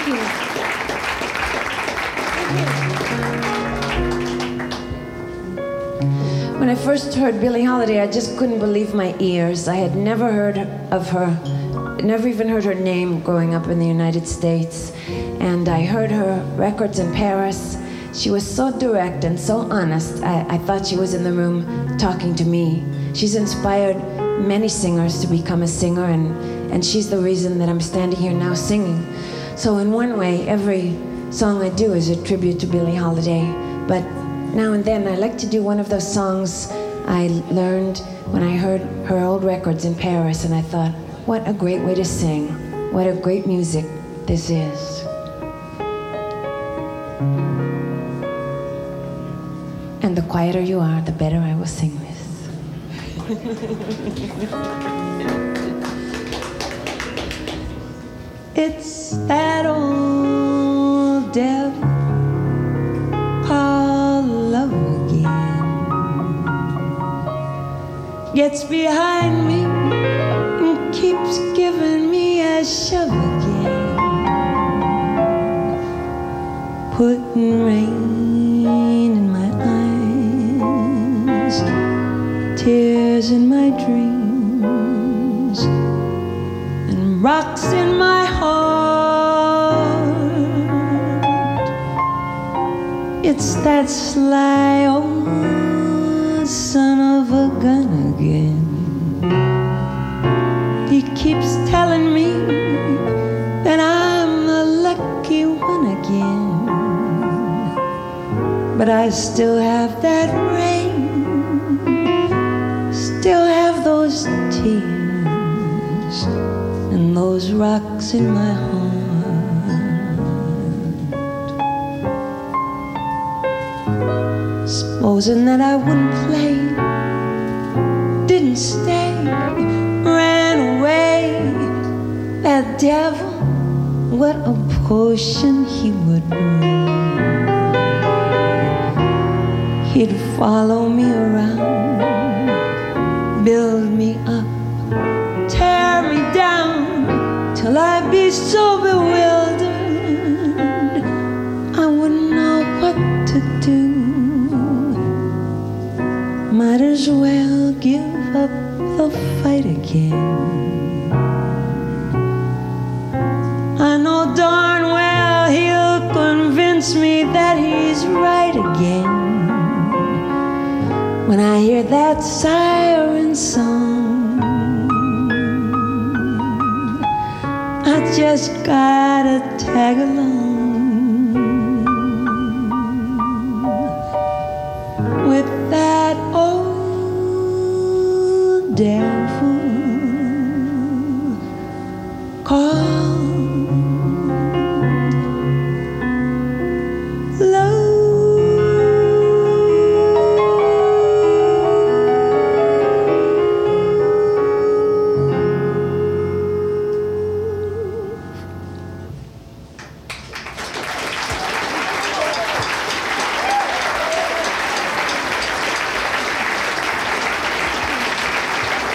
When I first heard Billie Holiday, I just couldn't believe my ears. I had never heard of her, never even heard her name growing up in the United States. And I heard her records in Paris. She was so direct and so honest. I thought she was in the room talking to me. She's inspired many singers to become a singer, and she's the reason that I'm standing here now singing. So in one way, every song I do is a tribute to Billie Holiday. But now and then I like to do one of those songs I learned when I heard her old records in Paris, and I thought, what a great way to sing. What a great music this is. And the quieter you are, the better I will sing this. It's that old devil called love again. Gets behind me and keeps giving me a shove again. Putting rain in my eyes, tears in my dreams, and rocks in my heart. It's that sly old son of a gun again. He keeps telling me that I'm the lucky one again. But I still have that rain, still have those tears, and those rocks in my heart. Supposing that I wouldn't play, didn't stay, ran away, that devil, what a potion he would brew. He'd follow me around, build me up, tear me down, till I'd be so bewildered I wouldn't know what to do. Might as well give up the fight again. I know darn well he'll convince me that he's right again. When I hear that siren song, I just gotta tag along with that old devil.